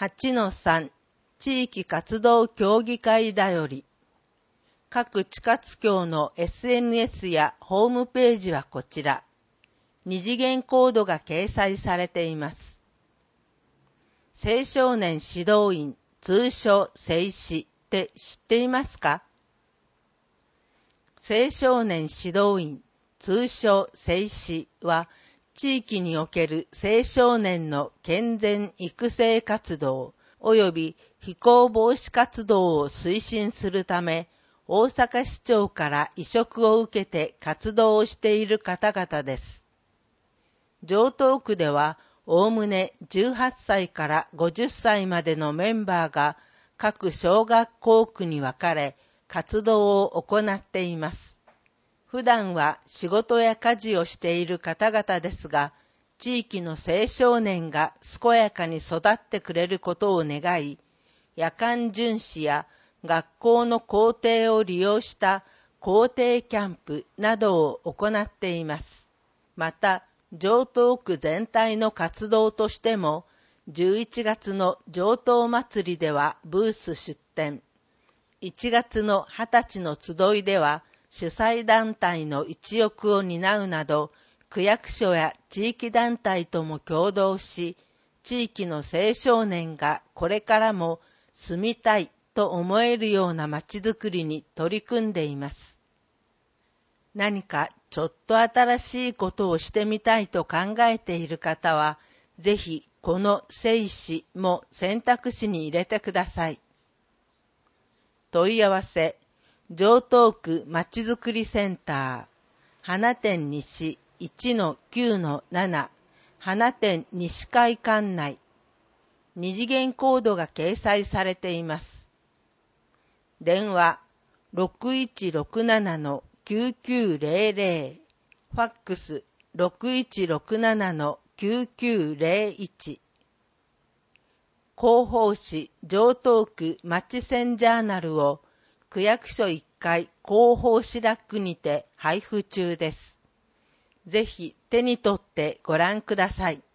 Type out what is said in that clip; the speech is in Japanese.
8-3 地域活動協議会だより。各地活協の SNS やホームページはこちら。二次元コードが掲載されています。青少年指導員、通称青指って知っていますか？青少年指導員、通称青指は、地域における青少年の健全育成活動及び非行防止活動を推進するため、大阪市長から委嘱を受けて活動をしている方々です。城東区では、おおむね18歳から50歳までのメンバーが各小学校区に分かれ、活動を行っています。普段は仕事や家事をしている方々ですが、地域の青少年が健やかに育ってくれることを願い、夜間巡視や学校の校庭を利用した校庭キャンプなどを行っています。また、城東区全体の活動としても、11月の城東祭りではブース出展、1月の20歳の集いでは主催団体の一翼を担うなど、区役所や地域団体とも協働し、地域の青少年がこれからも住みたいと思えるような街づくりに取り組んでいます。何かちょっと新しいことをしてみたいと考えている方は、ぜひこの青指も選択肢に入れてください。問い合わせ、城東区まちづくりセンター、花店西 1-9-7 花店西会館内。二次元コードが掲載されています。電話 6167-9900 ファックス 6167-9901 広報誌城東区町線ジャーナルを区役所1階広報誌ラックにて配布中です。ぜひ手に取ってご覧ください。